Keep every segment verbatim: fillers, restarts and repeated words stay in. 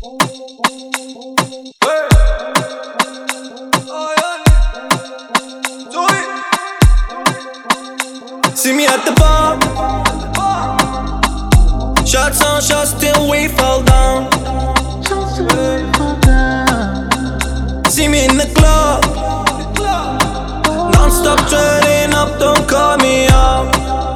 See me at the bar, shots on shots till we fall down. See me in the club, non-stop turning up, don't call me out.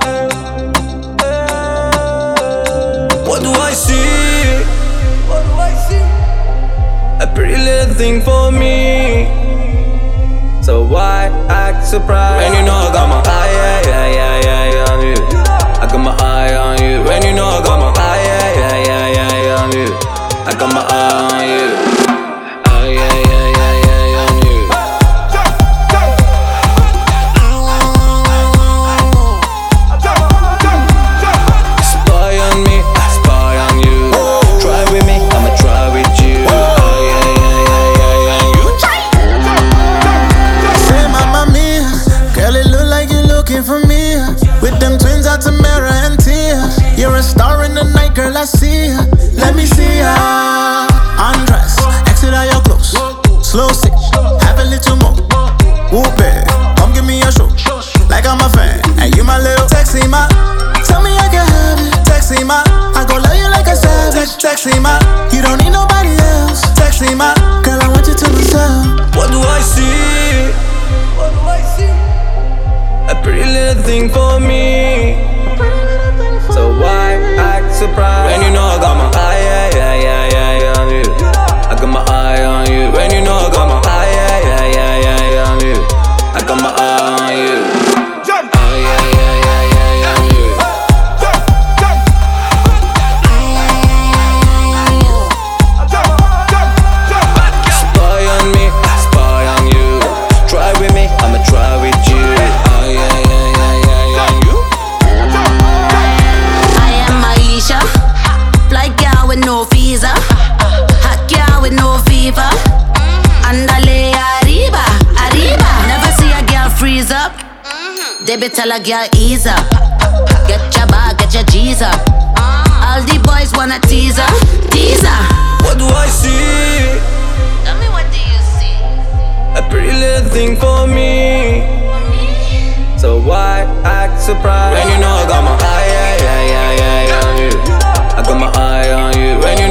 What do I see? What do I see? A pretty little thing for me. So why act surprised when you know I got my eye, eye, eye, eye, eye on you? I got my eye on you. When you know I got my eye, eye, eye, eye, eye on you. I got my eye on you. Eye, eye, eye, eye, eye on you. Spy on me, I spy on you. Try with me, I'ma try with you. Eye, eye, eye, eye, eye on you. Say mamma mia, girl it look like you're looking for me. With them twins out Tamara and Tia. You're a star in the night, girl, I see ya. Let me see ya. Undress, exit all your clothes. Slow six, have a little more. Whoop it, come give me a show. Like I'm a fan, and you my little sexy ma. Tell me I can have it, sexy ma. I gon' love you like a savage, sexy ma. You don't need nobody else, sexy ma. Girl, I want you to myself. What do I see? What do I see? A pretty little thing for me. So why act surprised when you know I got my eye, eye, eye, eye, eye on you? I got my eye on you. When you know I got my eye, eye, eye, eye, eye on you. I got my eye on you. Eye, eye, eye, eye, eye on you. Spy on me, I spy on you. Try with me, I'ma try with you. Eye, eye, eye, eye, eye on you. I am Aisha, fly girl with no visa, hot girl with no fever. Andale arriba, arriba. Never see a girl freeze up. They be tell a girl ease up. Get your bag, get your G's up. All the boys wanna tease her, tease her. What do I see? Tell me, what do you see? A pretty little thing for me. So why act surprised when you know I got my eye, eye, eye, eye, eye on you? I got my eye on you. When you